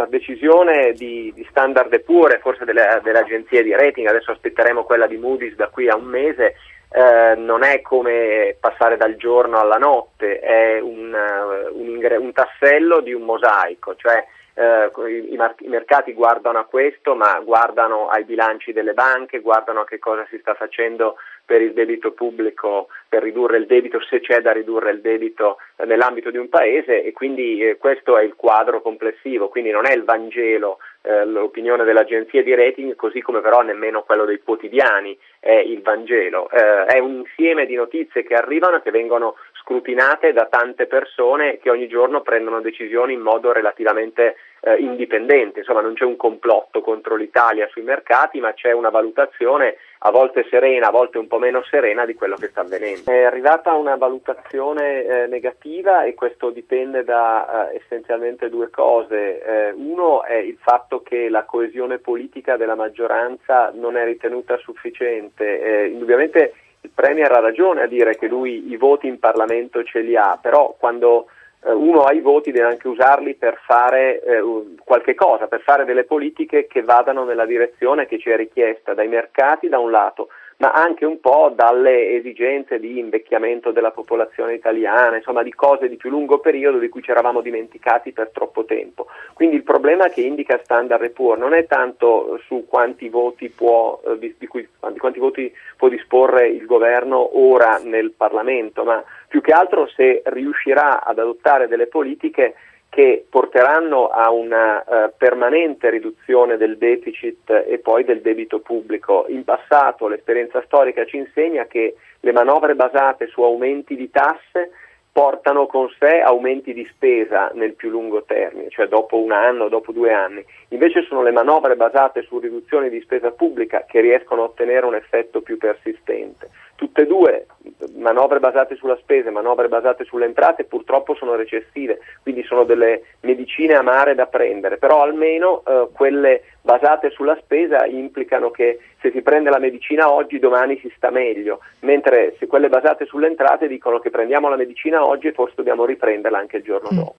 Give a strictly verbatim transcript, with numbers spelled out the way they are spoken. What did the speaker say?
la decisione di, di Standard and Poor's, forse delle, delle agenzie di rating, adesso aspetteremo quella di Moody's da qui a un mese, eh, non è come passare dal giorno alla notte, è un, un, ingre- un tassello di un mosaico, cioè eh, i, i, mar- i mercati guardano a questo, ma guardano ai bilanci delle banche, guardano a che cosa si sta facendo per il debito pubblico, per ridurre il debito, se c'è da ridurre il debito eh, nell'ambito di un paese, e quindi eh, questo è il quadro complessivo, quindi non è il Vangelo eh, l'opinione delle agenzie di rating, così come però nemmeno quello dei quotidiani è il Vangelo, eh, è un insieme di notizie che arrivano e che vengono scrutinate da tante persone che ogni giorno prendono decisioni in modo relativamente eh, indipendente, insomma non c'è un complotto contro l'Italia sui mercati, ma c'è una valutazione a volte serena, a volte un po' meno serena di quello che sta avvenendo. È arrivata una valutazione eh, negativa e questo dipende da eh, essenzialmente due cose. Eh, uno è il fatto che la coesione politica della maggioranza non è ritenuta sufficiente. Eh, indubbiamente il Premier ha ragione a dire che lui i voti in Parlamento ce li ha, però quando uno ha i voti deve anche usarli per fare eh, qualche cosa, per fare delle politiche che vadano nella direzione che ci è richiesta dai mercati da un lato, ma anche un po' dalle esigenze di invecchiamento della popolazione italiana, insomma di cose di più lungo periodo di cui ci eravamo dimenticati per troppo tempo. Quindi il problema che indica Standard and Poor's non è tanto su quanti voti può, eh, di, di, cui, di quanti voti può disporre il governo ora nel Parlamento, ma più che altro se riuscirà ad adottare delle politiche che porteranno a una uh, permanente riduzione del deficit e poi del debito pubblico. In passato l'esperienza storica ci insegna che le manovre basate su aumenti di tasse portano con sé aumenti di spesa nel più lungo termine, cioè dopo un anno, dopo due anni. Invece sono le manovre basate su riduzioni di spesa pubblica che riescono a ottenere un effetto più persistente. Tutte e due, manovre basate sulla spesa e manovre basate sulle entrate, purtroppo sono recessive, quindi sono delle medicine amare da prendere, però almeno eh, quelle basate sulla spesa implicano che se si prende la medicina oggi domani si sta meglio, mentre se quelle basate sulle entrate dicono che prendiamo la medicina oggi e forse dobbiamo riprenderla anche il giorno mm. dopo.